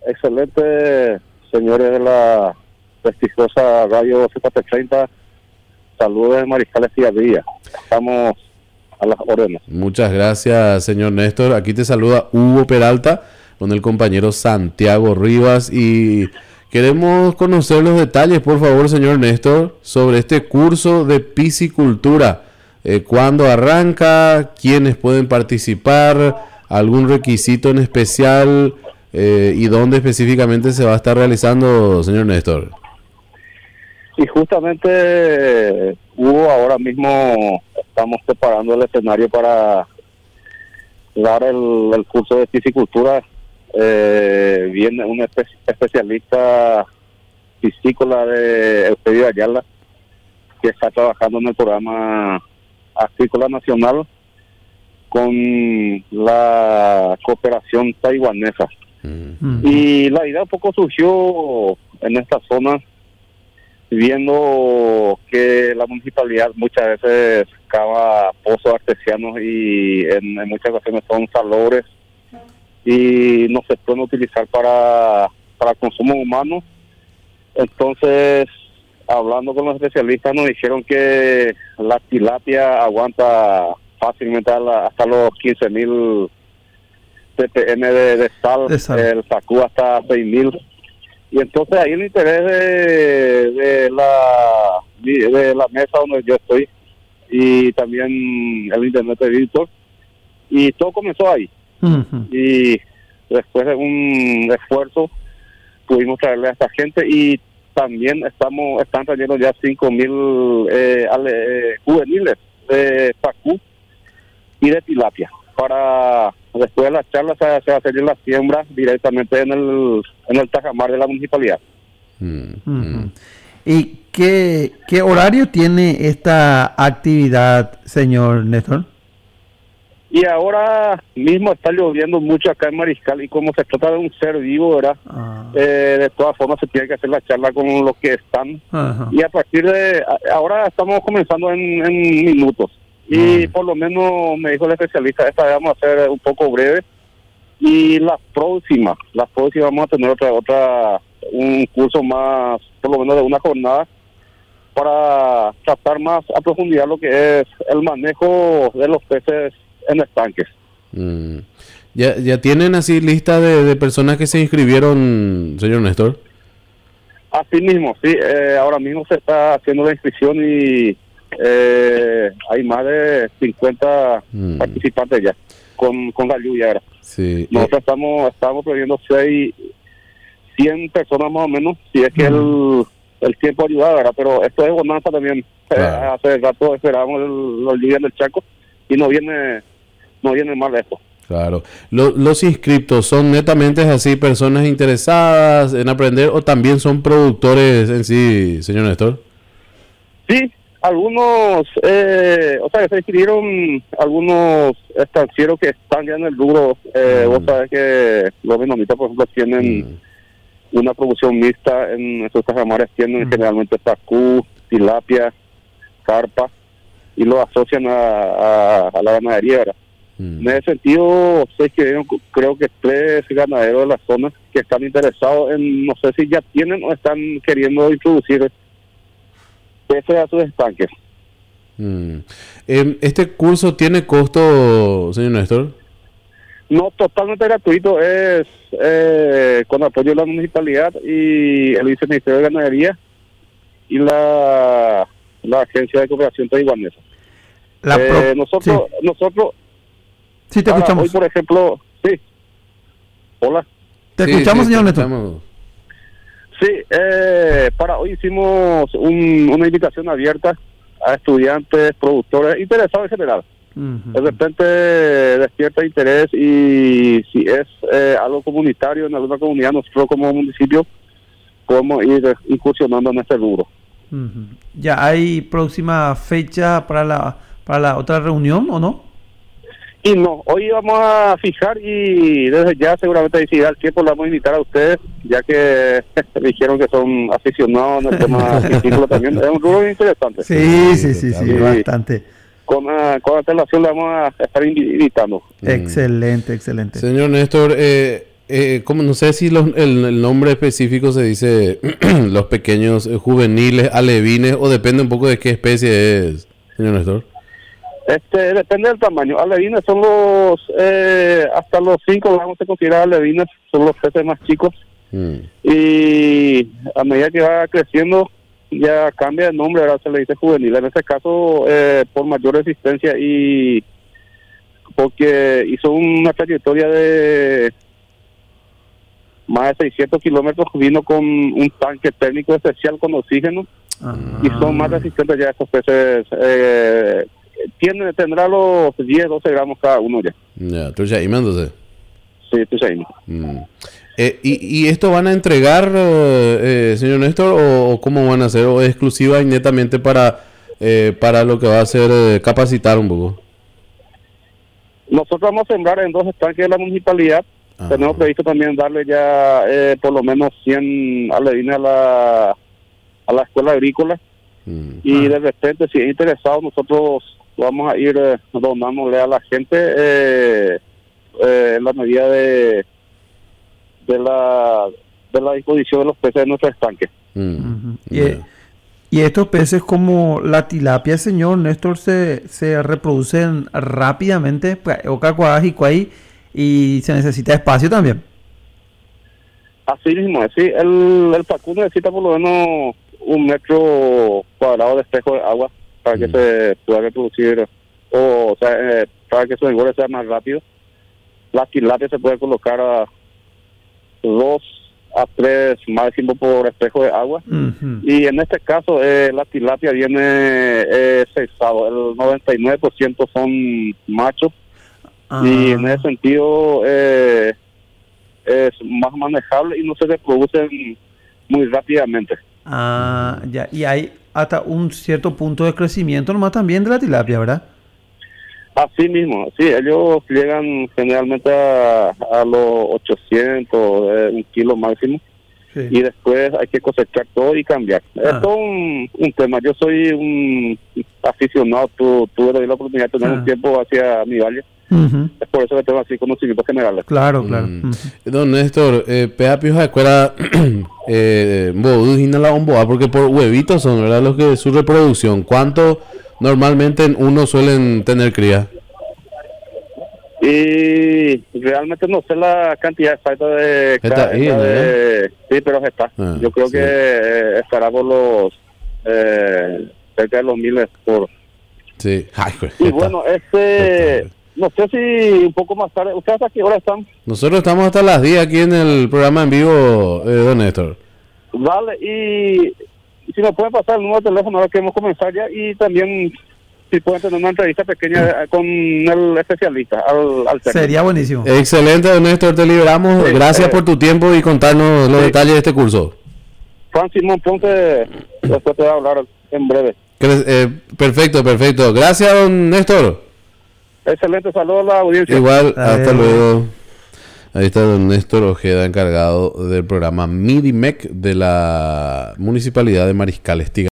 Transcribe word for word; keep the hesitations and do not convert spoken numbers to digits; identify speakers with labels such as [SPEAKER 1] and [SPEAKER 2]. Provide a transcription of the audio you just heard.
[SPEAKER 1] Excelente, señores de la prestigiosa Radio setecientos treinta. Saludos de Mariscal Estigarribia. Estamos a las órdenes.
[SPEAKER 2] Muchas gracias, señor Néstor. Aquí te saluda Hugo Peralta con el compañero Santiago Rivas y queremos conocer los detalles, por favor, señor Néstor, sobre este curso de piscicultura. Eh, ¿Cuándo arranca? ¿Quiénes pueden participar? ¿Algún requisito en especial? Eh, ¿Y dónde específicamente se va a estar realizando, señor Néstor?
[SPEAKER 1] Y justamente, Hugo, ahora mismo estamos preparando el escenario para dar el, el curso de piscicultura. Eh, viene un espe- especialista piscícola de Eusebio Ayala, que está trabajando en el programa Agrícola Nacional con la cooperación taiwanesa. Mm. Y la idea un poco surgió en esta zona, viendo que la municipalidad muchas veces cava pozos artesianos y en, en muchas ocasiones son salobres y no se pueden utilizar para, para consumo humano. Entonces, hablando con los especialistas, nos dijeron que la tilapia aguanta fácilmente a la, hasta los quince mil ppm de, de, sal, de sal, el sacú hasta seis mil. Y entonces ahí el interés de, de la de la mesa donde yo estoy y también el internet de Víctor, y todo comenzó ahí. Uh-huh. Y después de un esfuerzo pudimos traerle a esta gente y también estamos están trayendo ya cinco mil eh, eh, juveniles de sacú y de tilapia. Para después de la charla se, se va a hacer la siembra directamente en el en el tajamar de la municipalidad.
[SPEAKER 3] Mm, mm. ¿Y qué qué horario tiene esta actividad, señor Néstor?
[SPEAKER 1] Y ahora mismo está lloviendo mucho acá en Mariscal y como se trata de un ser vivo, ¿verdad? Ah. Eh, de todas formas se tiene que hacer la charla con los que están. Ajá. Y a partir de ahora estamos comenzando en, en minutos. Y por lo menos me dijo el especialista, esta vez vamos a hacer un poco breve y la próxima, la próxima vamos a tener otra, otra, un curso más, por lo menos de una jornada, para tratar más a profundidad lo que es el manejo de los peces en estanques.
[SPEAKER 2] Mm. ¿Ya, ya tienen así lista de, de personas que se inscribieron, señor Néstor?
[SPEAKER 1] Así mismo, sí, eh, ahora mismo se está haciendo la inscripción y Eh, hay más de cincuenta mm. participantes ya con, con la lluvia ahora.
[SPEAKER 2] Sí.
[SPEAKER 1] Nosotros estamos estamos previendo seis, cien personas más o menos, si es que mm. el, el tiempo ayuda, ¿verdad? Pero esto es bonanza también. Claro. Eh, hace rato esperábamos el, la lluvia del Chaco y no viene no viene mal esto.
[SPEAKER 2] Claro. Lo, ¿Los inscriptos son netamente así personas interesadas en aprender o también son productores en sí, señor Néstor?
[SPEAKER 1] Sí. Algunos, eh, o sea, que se inscribieron algunos estancieros que están ya en el rubro. Eh, mm. Vos sabés que los vietnamitas, por ejemplo, tienen mm. una producción mixta en esos tajamares, tienen mm. generalmente sacú, tilapia, carpa, y lo asocian a, a, a la ganadería, ¿verdad? Mm. En ese sentido, se inscribieron, creo que tres ganaderos de la zona que están interesados en, no sé si ya tienen o están queriendo introducir ese a sus estanques.
[SPEAKER 2] Mm. Eh, ¿Este curso tiene costo, señor Néstor?
[SPEAKER 1] No, totalmente gratuito, es eh, con apoyo de la municipalidad y el Viceministerio de Ganadería y la, la Agencia de Cooperación Taiwanesa. La eh, pro- nosotros, sí. nosotros,
[SPEAKER 3] sí, te escuchamos.
[SPEAKER 1] Hoy, por ejemplo, sí. Hola.
[SPEAKER 3] Te sí, escuchamos, sí, señor Néstor.
[SPEAKER 1] Sí, eh, para hoy hicimos un, una invitación abierta a estudiantes, productores, interesados en general. Uh-huh. De repente despierta interés y si es eh, algo comunitario en alguna comunidad, nosotros como municipio podemos ir incursionando en este rubro.
[SPEAKER 3] Uh-huh. ¿Ya hay próxima fecha para la para la otra reunión o no?
[SPEAKER 1] Y no, hoy vamos a fijar y desde ya seguramente decidirá el tiempo, le vamos a invitar a ustedes, ya que dijeron que son aficionados en el tema científico también. Es un rubro interesante.
[SPEAKER 3] Sí, sí, sí, sí, sí, bastante.
[SPEAKER 1] Con, uh, con antelación le vamos a estar invitando.
[SPEAKER 3] Excelente, excelente.
[SPEAKER 2] Señor Néstor, eh, eh, como no sé si los, el, el nombre específico se dice los pequeños eh, juveniles, alevines, o depende un poco de qué especie es, señor Néstor.
[SPEAKER 1] Este, depende del tamaño. Alevines son los, eh, hasta los cinco gramos se considera alevines, son los peces más chicos. Mm. Y a medida que va creciendo, ya cambia el nombre, ahora se le dice juvenil. En este caso, eh, por mayor resistencia y porque hizo una trayectoria de más de seiscientos kilómetros, vino con un tanque térmico especial con oxígeno. Ah. Y son más resistentes ya estos peces. Eh, tiene, tendrá los diez, doce gramos cada uno ya.
[SPEAKER 2] Ya, tú ya entonces.
[SPEAKER 1] Sí, tú ya
[SPEAKER 2] mm. eh, y, ¿Y esto van a entregar, eh, señor Néstor, o, o cómo van a hacer? ¿O es exclusiva y netamente para, eh, para lo que va a ser eh, capacitar un poco?
[SPEAKER 1] Nosotros vamos a sembrar en dos estanques de la municipalidad. Ah. Tenemos previsto también darle ya eh, por lo menos cien alevines a la, a la escuela agrícola. Mm. Y ah. de repente, si es interesado, nosotros vamos a ir eh, donándole a la gente eh, eh, en la medida de de la de la disposición de los peces de nuestro estanque.
[SPEAKER 3] Mm. Uh-huh. Yeah. Y estos peces como la tilapia, señor Néstor, se, se reproducen rápidamente, y se necesita espacio también.
[SPEAKER 1] Así mismo, sí, el, el pacú necesita por lo menos un metro cuadrado de espejo de agua para mm. que se pueda reproducir, o, o sea, eh, para que su engorde sea más rápido. La tilapia se puede colocar a dos a tres máximo por espejo de agua. Uh-huh. Y en este caso eh, la tilapia viene eh, sexado, el noventa y nueve por ciento son machos. Uh-huh. Y en ese sentido eh, es más manejable y no se reproducen muy rápidamente.
[SPEAKER 3] Ah, uh, ya, y hay hasta un cierto punto de crecimiento nomás también de la tilapia, ¿verdad?
[SPEAKER 1] Así mismo, sí, ellos llegan generalmente a, a los ochocientos, eh, un kilo máximo, sí. Y después hay que cosechar todo y cambiar. Ah. Es todo un, un tema. Yo soy un aficionado, tu, tuve la oportunidad de tener ah. un tiempo hacia mi valle. Uh-huh. Es por eso que tengo así conocimientos generales.
[SPEAKER 3] Claro, claro.
[SPEAKER 2] Mm. Uh-huh. Don Néstor, eh, pea pios de escuela, eh, la porque por huevitos son, ¿verdad? Los que su reproducción. ¿Cuánto normalmente uno suelen tener cría?
[SPEAKER 1] Y realmente no sé la cantidad exacta de...
[SPEAKER 2] Está ahí, ¿no?
[SPEAKER 1] de sí, pero está. Ah, Yo creo sí. que estará por los... Eh, cerca de los miles por...
[SPEAKER 2] Sí. Ay,
[SPEAKER 1] pues, y bueno, este... Está. No sé si un poco más tarde... ¿Ustedes a qué hora están?
[SPEAKER 2] Nosotros estamos hasta las diez aquí en el programa en vivo, eh, don Néstor.
[SPEAKER 1] Vale, y... si nos pueden pasar el número de teléfono ahora queremos comenzar ya, y también si pueden tener una entrevista pequeña con el especialista al, al
[SPEAKER 3] sería buenísimo.
[SPEAKER 2] Excelente, don Néstor, te liberamos. Sí, gracias eh, por tu tiempo y contarnos los sí. detalles de este curso.
[SPEAKER 1] Juan Simón Ponce después te va a hablar en breve.
[SPEAKER 2] Eh, perfecto, perfecto. Gracias, don Néstor.
[SPEAKER 1] Excelente, saludos a la audiencia.
[SPEAKER 2] Igual, Adiós. Hasta luego. Ahí está don Néstor Ojeda, encargado del programa MIDIMEC de la Municipalidad de Mariscal Estigarribia.